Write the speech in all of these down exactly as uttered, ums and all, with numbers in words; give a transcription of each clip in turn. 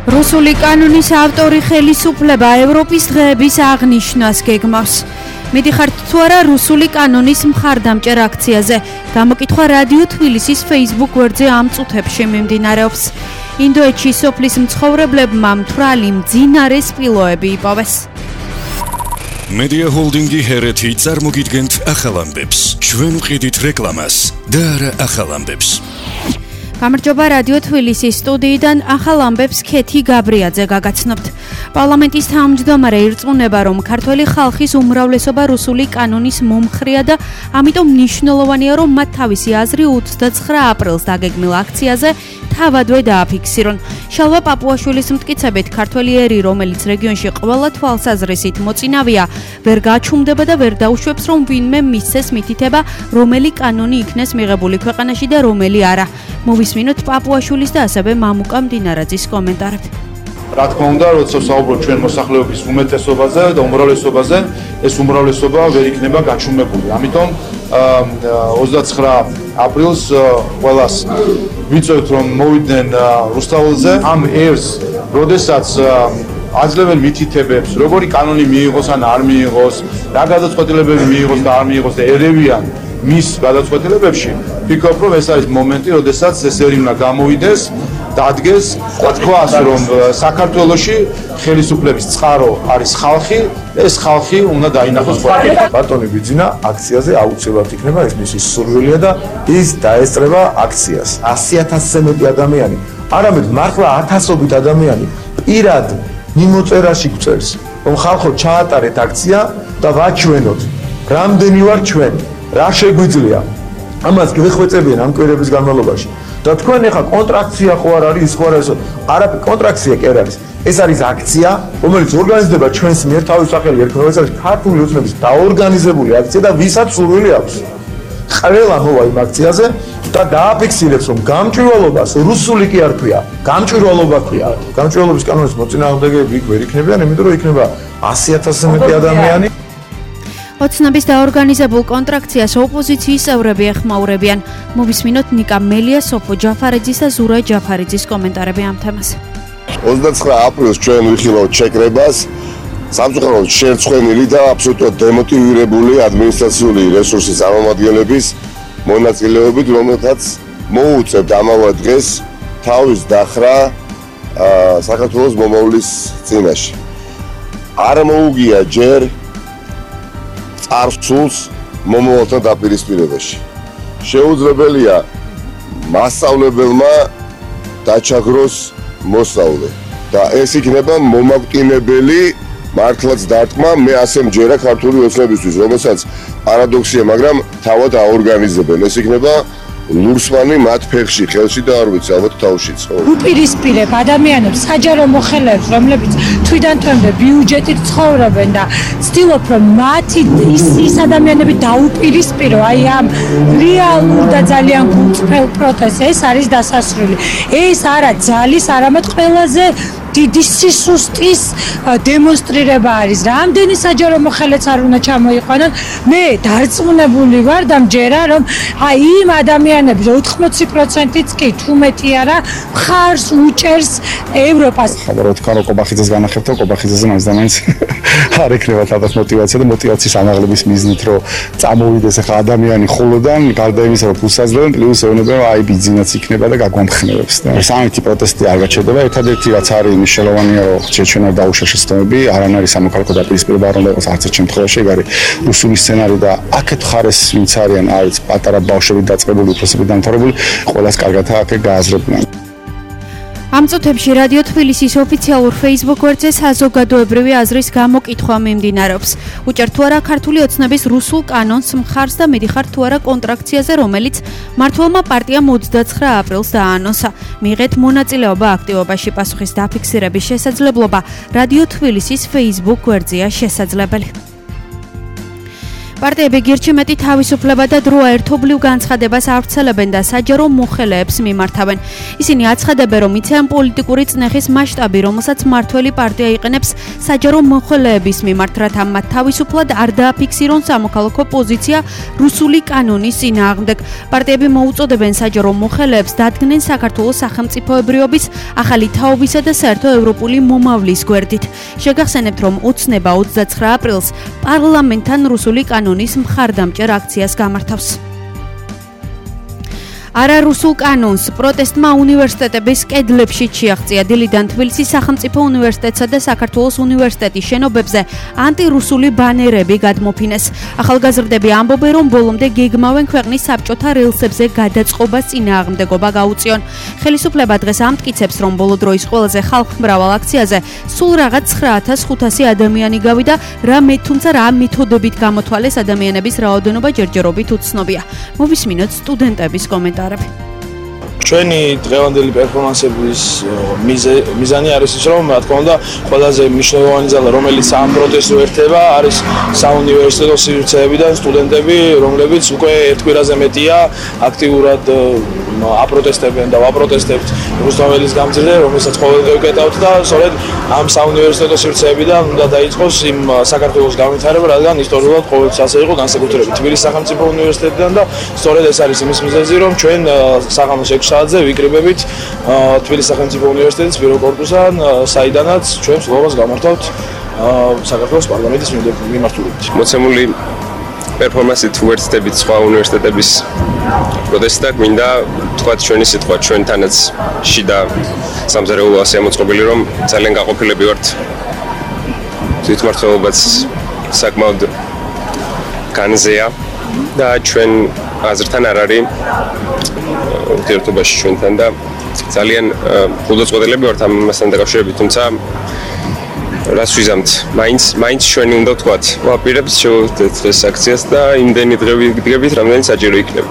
რუსული კანონის ავტორი ხელისუფლება ევროპის დღეების აღნიშვნას გეგმავს. მიდიხართ თუ არა რუსული კანონის მხარდამჭერ აქციაზე? გამოკითხვა რადიო თბილისის Facebook გვერდზე ამ წუთებში მიმდინარეობს. ინდოეთში სოფლის მცხოვრებლებმა მთვრალი მძინარე სპილოები იპოვეს. Media Holdingi ჰერეთი წარმოგიდგენთ ახალ ამბებს. ჩვენ ვყიდით რეკლამას და არა ახალ ამბებს. გამარჯობა რადიო თბილისის სტუდიიდან ახალ ამბებს ქეთი გაბრიაძე გაგაცნობთ. პარლამენტის თავმჯდომარე ირწმუნება, რომ ქართველი ხალხის უმრავლესობა რუსული კანონის მომხრეა და ამიტომ მნიშვნელოვანია, რომ მათ თავისი აზრი ოცდაცხრა აპრილს დაგეგმილ აქციაზე თავადვე დააფიქსირონ. შალვა პაპუაშვილის მტკიცებით, ქართველი ერი, რომელიც რეგიონში ყველა თვალსაზრისით მოწინავეა, ვერ გაჩუმდება და ვერ დაუშვებს, რომ ვინმე მისცეს მითითება, რომელი კანონი იქნეს მიღებული ქვეყანაში და რომელი არა. მოვისმინოთ პაპუაშვილის და ასევე მამუკა მდინარაძის კომენტარები. რა თქმა უნდა, როცა საუბრობთ ჩვენ მოსახლეობის უმეტესობაზე და უმრავლესობაზე, ეს უმრავლესობა ვერ იქნება გაჩუმებული. ამიტომ ოცდაცხრა აპრილს ყველას ვიწევთ, რომ მოვიდნენ რუსთაველზე. ამ ერს, როდესაც აძლევენ მითითებებს, როგორი კანონი მიიღოს ან არ მიიღოს, რა გადაწყვეტილებები მიიღოს და არ მიიღოს და ერევიან მის გადაწყვეტილებებში, ვფიქრობ, რომ ეს არის მომენტი, როდესაც ეს ერი უნდა გამოვიდეს, დადგეს, თქვას, რომ საქართველოში ხელისუფლების წყარო არის ხალხი, ეს ხალხი უნდა დაინახოს ყველგან. ბატონი ბიძინა აქციაზე აუცილებლად იქნება, ეს მისი სურვილია და ის დაესწრება აქციას. ასი ათასზე მეტი ადამიანი, არამედ მართლა ათასობით ადამიანი პირად მიმოწერაში გვწერს, რომ ხალხო ჩაატარეთ აქცია და ვაჩვენოთ, რამდენი ვარ ჩვენ. რა შეგვიძლია ამას გიხვეწებიან ამ კვირების განმავლობაში და თქვენ ახლა კონტრაქცია ხო არ არის ხო არა არა კონტრაქცია კი არ არის ეს არის აქცია რომელიც ორგანიზდება ჩვენს მიერ თავის სახელი ერქვა ეს არის ქართული ოცნების დაორგანიზებული აქცია და ვისაც სურვილი აქვს ყველა მოვა იმ აქციაზე და დააფიქსირებს რომ გამჭვირვალობას რუსული კი არ ქვია გამჭვირვალობა ქვია გამჭვირვალობის კანონის მოწინააღმდეგეები იქ ვერ იქნებიან იმიტომ რომ იქნება ასი ათასზე მეტი ადამიანი. ოცნების დაორგანიზებულ კონტრაქციას ოპოზიციის წევრები ეხმაურებიან. მოვისმინოთ ნიკა მელია, სოფო ჯაფარიძის და ზურა ჯაფარიძის კომენტარები ამ თემაზე. ოცდაცხრა აპრილს ჩვენ ვიხილავთ შეკრებას, სამწუხაროდ შერცხვენილი და აბსოლუტურად დემოტივირებული ადმინისტრაციული რესურსის წარმომადგენლების მონაწილეობით, რომელთაც მოუწევთ ამავე დღეს თავის დახრა საქართველოს მომავლის წინაშე. არ მოუგია ჯერ წარსულს მომავალთან დაპირისპირებაში. შეუძლებელია მასწავლებელმა დაჩაგროს მოსწავლე და ეს იქნება მომაკვდინებელი მართლაც დარტყმა, მე ასე მჯერა ქართული ოცნებისთვის, რომელსაც პარადოქსია, მაგრამ თავად აორგანიზებენ. ეს იქნება ლურსმანი მათ ფეხში, ხელში და არ ვიცი, ალბათ თავშიც. უპირისპირებ ადამიანებს, საჯარო მოხელეებს, რომლებიც თვიდან თვემდე ბიუჯეტით ცხოვრობენ და ცდილობ, რომ მათი ის ის ადამიანები დაუპირისპირო აი ამ რეალურ და ძალიან გულწრფელ პროტესტს. ეს არის დასასრული. ეს არა ძალის, არამედ ყველაზე დიდი სისუსტის დემონსტრირება არის. რამდენი საჯარო მოხელეც არ უნდა ჩამოიყვანონ. მე დარწმუნებული ვარ და მჯერა, რომ აი იმ ადამიანების ოთხმოცი პროცენტიც კი თუ მეტი არა მხარს უჭერს ევროპას. ხაბარო თქვა რომ კობახიძეს განახებთ, კობახიძეზე მაინც და მაინც არ ექნება თავად მოტივაცია და მოტივაციის ანაღლების მიზნით რომ წამოვიდეს ახლა ადამიანი ხოლოდან, გარდა იმისა რომ ფულს აძლევენ, პლუს ეუბნება აი ბიზნესიც იქნება და გაგვამხნევებს და სამეთი პროტესტი არ გაჩერდება. ერთადერთი რაც არის მნიშვნელოვანია რომ ჩვენ არ დაუშვათ შეცდომები, არანაირი სამოქალაქო დაპირისპირება არ უნდა იყოს არც ერთ შემთხვევაში, ეგ არის რუსული სცენარი და აქეთ ხარეს ვინც არიან, არის პატარა ბავშვები დაწყებული, უფროსები დამთავრებული, ყველას კარგად აქ გააზრებიან. ამ წუთებში რადიო თბილისის ოფიციალურ Facebook გვერდზე საზოგადოებრივი აზრის გამოკითხვა მიმდინარეობს. უჭერთ თუ არა ქართული ოცნების რუსულ კანონს მხარს და მიდიხართ თუ არა კონტრაქციაზე, რომელიც მმართველმა პარტიამ ოცდაცხრა აპრილს დაანონსა. მიიღეთ მონაწილეობა აქტივობაში, პასუხის დაფიქსირების შესაძლებლობა რადიო თბილისის Facebook გვერდზეა შესაძლებელი. პარტიები გირჩი მეტი თავისუფლება და დრო ერთობლივ განცხადებას ავრცელებენ და საჯარო მოხელეებს მიმართავენ. ისინი აცხადებენ, რომ იციან პოლიტიკური წნეხის მასშტაბი, რომელსაც მმართველი პარტია იყენებს საჯარო მოხელეების მიმართ, რათა მათ თავისუფლად არ დააფიქსირონ სამოქალაქო პოზიცია რუსული კანონის წინააღმდეგ. პარტიები მოუწოდებენ საჯარო მოხელეებს დადგნენ საქართველოს სახელმწიფოებრიობის, ახალი თაობისა და საერთო ევროპული მომავლის გვერდით. შეგახსენებთ, რომ ოცნება ოცდაცხრა აპრილს პარლამენტთან რუსული კანონის მხარდამჭერ აქციას გამართავს. არარუსულ კანონს პროტესტმა უნივერსიტეტების კედლებში შეაღწია. დილიდან თბილისის სახელმწიფო უნივერსიტეტსა და საქართველოს უნივერსიტეტის შენობებზე ანტირუსული ბანერები გადმოფინეს. ახალგაზრდები ამბობენ, რომ ბოლომდე გეგმავენ ქვეყნის საბჭოთა რელსებზე გადაწყობას წინააღმდეგობა გაუწიონ. ხელისუფლება დღეს ამტკიცებს, რომ ბოლო დროის ყველაზე ხალხმრავალ აქციაზე სულ რაღაც ცხრა ათას ხუთასი ადამიანი გავიდა, რა მე თუმცა რა მეთოდებით გამოთვალეს ადამიანების რაოდენობა ჯერჯერობით უცნობია. მოვისმინოთ სტუდენტების კომენტარი. ჩვენი დღევანდელი პერფორმანსების მიზანი არის ის, რომ რა თქმა უნდა ყველაზე მნიშვნელოვანი ძალა, რომელიც ამ პროტესტს ერთება, არის საუნივერსიტეტო სივრცეებიდან სტუდენტები, რომლებიც უკვე ერთ კვირაზე მეტია აქტიურად აპროტესტებენ და ვაპროტესტებთ რუსთაველის გამზირზე, რომელსაც ყოველდღე ვკეტავთ და სწორედ ამ საუნივერსიტეტო სივრცეებიდან უნდა დაიწყოს იმ საქართველოს განვითარება, რადგან ისტორიულად ყოველთვის ასე იყო, განსაკუთრებით თბილისის სახელმწიფო უნივერსიტეტიდან და სწორედ ეს არის იმის მიზეზი, რომ ჩვენ საღამოს ექვსი საათზე ვიკრიბებით თბილისის სახელმწიფო უნივერსიტეტის ბირო კორპუსთან, საიდანაც ჩვენ სლოვას გამართავთ საქართველოს პარლამენტის მიმართულებით. მოცემული პერფორმანსით უერთდებით სხვა უნივერსიტეტების პროტესტს, მინდა თქვათ ჩვენი სიტყვა ჩვენთანაც შიდა სამზარეულო ასეა მოწყობილი, რომ ძალიან გაყოფილები ვართ. თვითმმართველობაც საკმაოდ განზეა და ჩვენ აზრთან არ არის ურთიერთობაში ჩვენთან და ძალიან ხუდოწყვეტილები ვართ ამასთან დაკავშირებით, თუმცა რას ვიზამთ? მაინც მაინც ჩვენი უნდა ვთქვათ, ვაპირებთ შევხვდეთ დღეს აქციას და იმდენი დღე ვიგდებით, რამდენი საჭირო იქნება.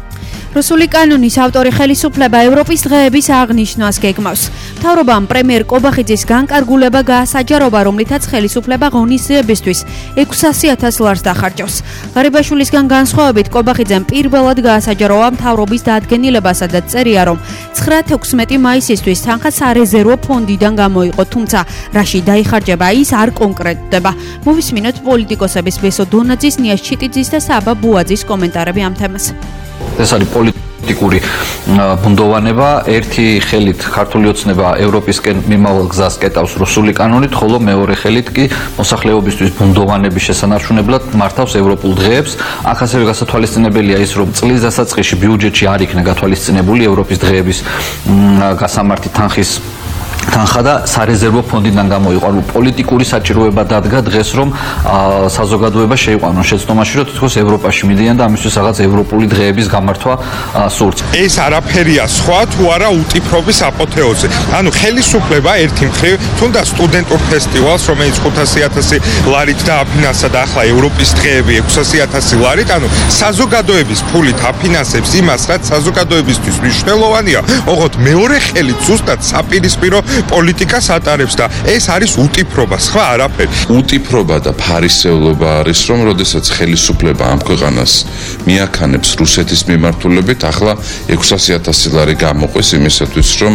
რუსული კანონის ავტორი ხელისუფლება ევროპის დღეების აღნიშვნას გეგმავს. მთავრობამ პრემიერ კობახიძის განკარგულება გაასაჯაროვა, რომლითაც ხელისუფლება ღონისძიებისთვის ექვსასი ათას ლარს დახარჯავს. ღარიბაშვილისგან განსხვავებით, კობახიძემ პირველად გაასაჯაროვა მთავრობის დადგენილებასა და წერია, რომ ცხრა თექვსმეტი მაისისთვის თანხა სარეზერვო ფონდიდან გამოიყო, თუმცა რაში დაიხარჯება ის არ კონკრეტდება. მოვისმინოთ პოლიტიკოსების ბესო დონაძის, ნიას ჩიტიძის და საბა ბუაძის კომენტარები ამ თემას. ეს არის პოლიტიკური ბუნდოვანება. ერთი ხელით ქართული ოცნება ევროპისკენ მიმავალ გზას კეტავს რუსული კანონით, ხოლო მეორე ხელით კი მოსახლეობისთვის ბუნდოვანების შესანარჩუნებლად მართავს ევროპულ დღეებს. აქ ასევე გასათვალისწინებელია ის, რომ წლის დასაწყისში ბიუჯეტში არ იქნა გათვალისწინებული ევროპის დღეების გასამართი თანხის თანხა და სარეზერვო ფონდიდან გამოიყო. ანუ პოლიტიკური საჭიროება დადგა დღეს, რომ საზოგადოება შეიყვანოს შეცდომაში, რომ თითქოს ევროპაში მიდიან და ამისთვის რაღაც ევროპული დღეების გამართვა სურს. ეს არაფერია სხვა თუ არა უტიფრობის აპოთეოზი. ანუ ხელისუფლება ერთი მხრივ თუნდა სტუდენტურ ფესტივალს, რომელიც ხუთასი ათასი ლარით დააფინანსა და ახლა ევროპის დღეები ექვსასი ათასი ლარით, ანუ საზოგადოების ფულით აფინანსებს იმას, რაც საზოგადოებისთვის მნიშვნელოვანია, ოღონდ მეორე ხელით ზუსტად საპირისპირო პოლიტიკას ატარებს და ეს არის უტიფრობა, სხვა არაფერი. უტიფრობა და ფარისევლობა არის, რომ როდესაც ხელისუფლება ამ ქვეყანას მიაქანებს რუსეთის მიმართულებით, ახლა ექვსასი ათასი ლარი გამოყვეს იმისათვის, რომ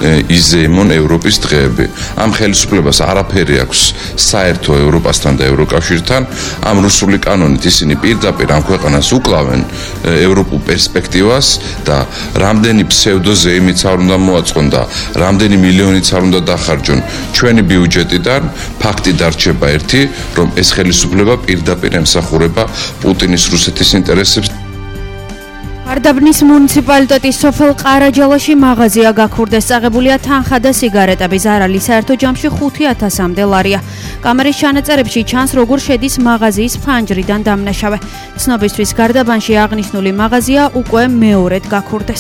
იზეიმონ ევროპის დღეები. ამ ხელისუფლებას არაფერი აქვს საერთო ევროპასთან და ევროკავშირთან. ამ რუსული კანონით ისინი პირდაპირ ამ ქვეყანას უკლავენ ევროპულ პერსპექტივას და რამდენი ფსევდოზეიმიც არ უნდა მოაწყონ და რამდენი მილიონიც არ უნდა დახარჯონ ჩვენი ბიუჯეტიდან, ფაქტი დარჩება ერთი, რომ ეს ხელისუფლება პირდაპირ ემსახურება პუტინის რუსეთის ინტერესებს. არდაბნის მუნიციპალიტეტის სოფელ ყარაჯალაში მაღაზია გაქურდეს, წაღებულია თანხა და სიგარეტები, ზარალი საერთო ჯამში ხუთი ათასამდე ლარია. კამერის ჩანაწერებში ჩანს, როგორ შედის მაღაზიის ფანჯრიდან დამნაშავე. ცნობისთვის გარდაბანში აღნიშნული მაღაზია უკვე მეორედ გაქურდეს.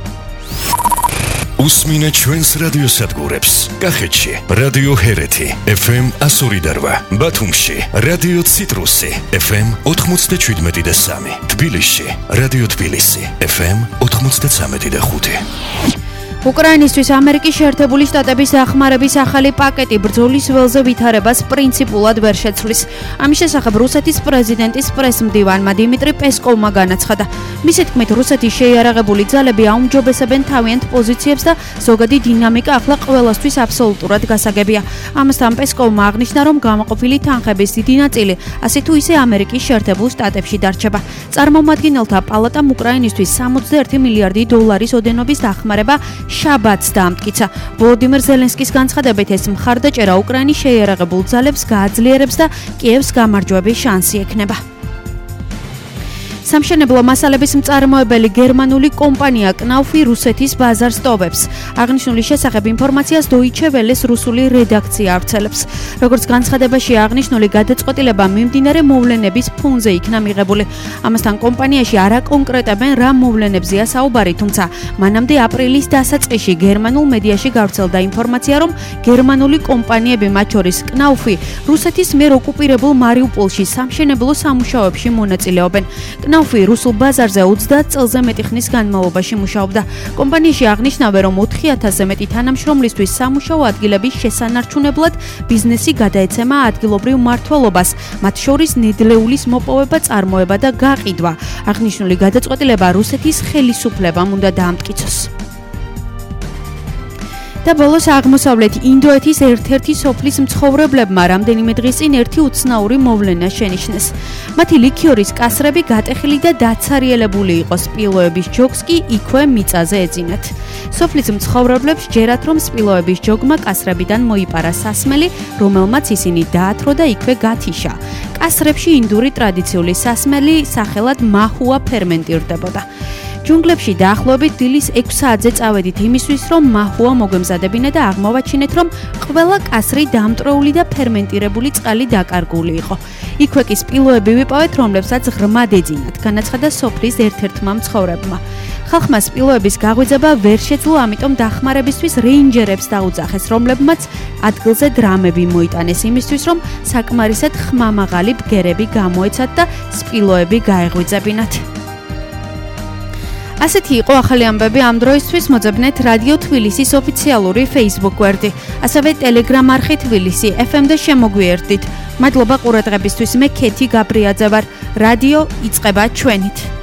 უსმინე ჩვენს რადიოსადგურებს. კახეთში რადიო ჰერეთი ეფ ემ ასორი და რვა, ბათუმში რადიო ციტრუსი ეფ ემ ოთხმოცდაშვიდმეტი და სამი, თბილისში რადიო თბილისი ეფ ემ ოთხმოცდაცამეტი და ხუთი. უკრაინისთვის ამერიკის შეერთებული შტატების დახმარების ახალი პაკეტი ბრძოლის ველზე ვითარებას პრინციპულად ვერ შეცვლის. ამის შესახებ რუსეთის პრეზიდენტის პრესმდივანმა დიმიტრი პესკოვმა განაცხადა. მისი თქმით, რუსეთის შეიარაღებული ძალები აუმჯობესებენ თავიანთ პოზიციებს და ზოგადი დინამიკა ახლა ყველასთვის აბსოლუტურად გასაგებია. ამასთან პესკოვმა აღნიშნა, რომ გამოყოფილი თანხების დიდი ნაწილი ასე თუ ისე ამერიკის შეერთებულ შტატებში დარჩება. წარმომადგენელთა პალატამ უკრაინისთვის სამოცდა ერთი მილიარდი დოლარის ოდენობის დახმარება შაბათს დაამტკიცა. ვოლოდიმირ ზელენსკის განცხადებით, ეს მხარდაჭერა უკრაინის შეიარაღებულ ძალებს გააძლიერებს და კიევს გამარჯვების შანსი ექნება. სამშენებლო მასალების მწარმოებელი გერმანული კომპანია კნაუფი რუსეთის ბაზარს ტოვებს. აღნიშნული შესახებ ინფორმაციას Deutsche Welle-ს რუსული რედაქცია ავრცელებს. როგორც განცხადებაში აღნიშნული გადაწყვეტილება მიმდინარე მოვლენების ფონზე იქნა მიღებული. ამასთან კომპანიაში არ აკონკრეტებენ რა მოვლენებზეა საუბარი, თუმცა მანამდე აპრილის დასაწყისში გერმანულ მედიაში გავრცელდა ინფორმაცია, რომ გერმანული კომპანიები, მათ შორის კნაუფი, რუსეთის მიერ ოკუპირებულ მარიუპოლში სამშენებლო სამუშაოებში მონაწილეობენ. კნაუფი რუსულ ბაზარზე ოცდაათ წელზე მეტი ხნის განმავლობაში მუშაობდა. კომპანიაში აღნიშნავენ, რომ ოთხი ათასზე მეტი თანამშრომლისთვის სამუშაო ადგილების შესანარჩუნებლად ბიზნესი გადაეცემა ადგილობრივ მმართველობას, მათ შორის ნედლეულის მოპოვება, წარმოება და გაყიდვა. აღნიშნული გადაწყვეტილება რუსეთის ხელისუფლებამ უნდა დაამტკიცოს. და ბოლოს აღმოსავლეთ ინდოეთის ერთ-ერთი სოფლის მცხოვრებლებმა რამდენიმე დღის წინ ერთი უცნაური მოვლენა შენიშნეს. მათი ლიქიორის კასრები გატეხილი და დაცარიელებული იყო, სპილოების ჯოგს კი იქვე მიწაზე ეძინათ. სოფლის მცხოვრებლებს ჯერათ, რომ სპილოების ჯოგმა კასრებიდან მოიპარა სასმელი, რომელმაც ისინი დაათრო და იქვე გათიშა. კასრებში ინდური ტრადიციული სასმელი სახელად მაჰუა ფერმენტირდებოდა. ჯუნგლებში დაახლოებით დილის ექვს საათზე წავედით იმისთვის, რომ მაჰუა მოგვემზადებინეთ და აღმოვაჩინეთ, რომ ყველა კასრი დამტრეული და ფერმენტირებული წყალი დაკარგული იყო. იქვე კი სპილოები ვიპოვეთ, რომლებსაც ღრმად ეძინათ, განაცხადა სოფლის ერთ-ერთმა მცხოვრებმა. ხალხმა სპილოების გაღვიძება ვერ შეძლო, ამიტომ დახმარებისთვის რეინჯერებს დაუძახეს, რომლებმაც ადგილზე დრამები მოიტანეს იმისთვის, რომ საკმარისად ხმამაღალი ბგერები გამოეცათ და სპილოები გაეღვიძებინათ. ასეთი იყო ახალი ამბები ამ დროისთვის. მოძებნეთ რადიო თბილისის ოფიციალური Facebook გვერდი, ასევე Telegram არხი თბილისი ეფ ემ და შემოგვიერთდით. მადლობა ყურადღებისთვის. მე ქეთი გაბრიაძე ვარ. რადიო იწყება ჩვენით.